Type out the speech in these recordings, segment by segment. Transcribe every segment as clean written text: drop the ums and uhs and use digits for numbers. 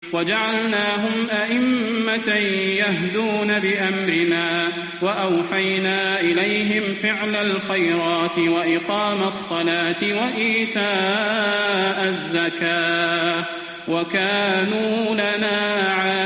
وجعلناهم أئمة يهدون بأمرنا وأوحينا إليهم فعل الخيرات وإقام الصلاة وإيتاء الزكاة وكانوا لنا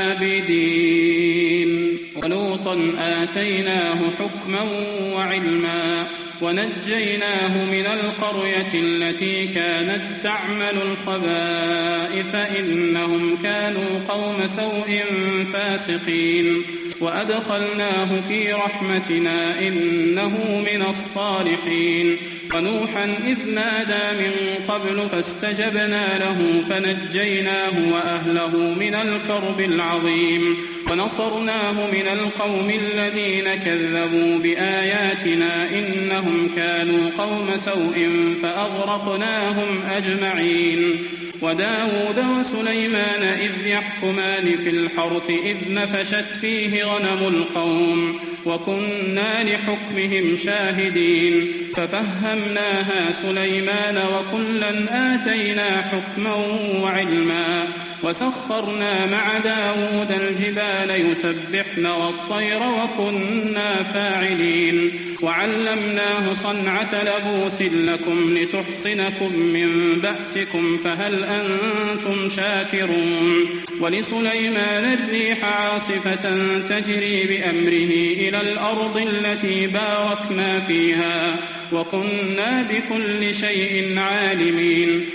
عابدين. ولوطا آتيناه حكما وعلما ونجيناه من القرية التي كانت تعمل الخبائث إنهم كانوا قوم سوء فاسقين وأدخلناه في رحمتنا إنه من الصالحين. ونوحا إذ نادى من قبل فاستجبنا له فنجيناه وأهله من الكرب العظيم ونصرناه من القوم الذين كذبوا بآياتنا إنهم كانوا قوم سوء فأغرقناهم أجمعين. وداود وسليمان إذ يحكمان في الحرث إذ نفشت فيه غنم القوم وكنا لحكمهم شاهدين ففهمناها سليمان وكلا آتينا حكما وعلما وسخرنا مع داود الجبال يسبحن والطير وكنا فاعلين. وعلمناه صنعة لبوس لكم لتحصنكم من بأسكم فهل أنتم شاكرون. ولسليمان الريح عاصفة تجري بأمره إلى الأرض التي باركنا فيها وكنا بكل شيء عالمين.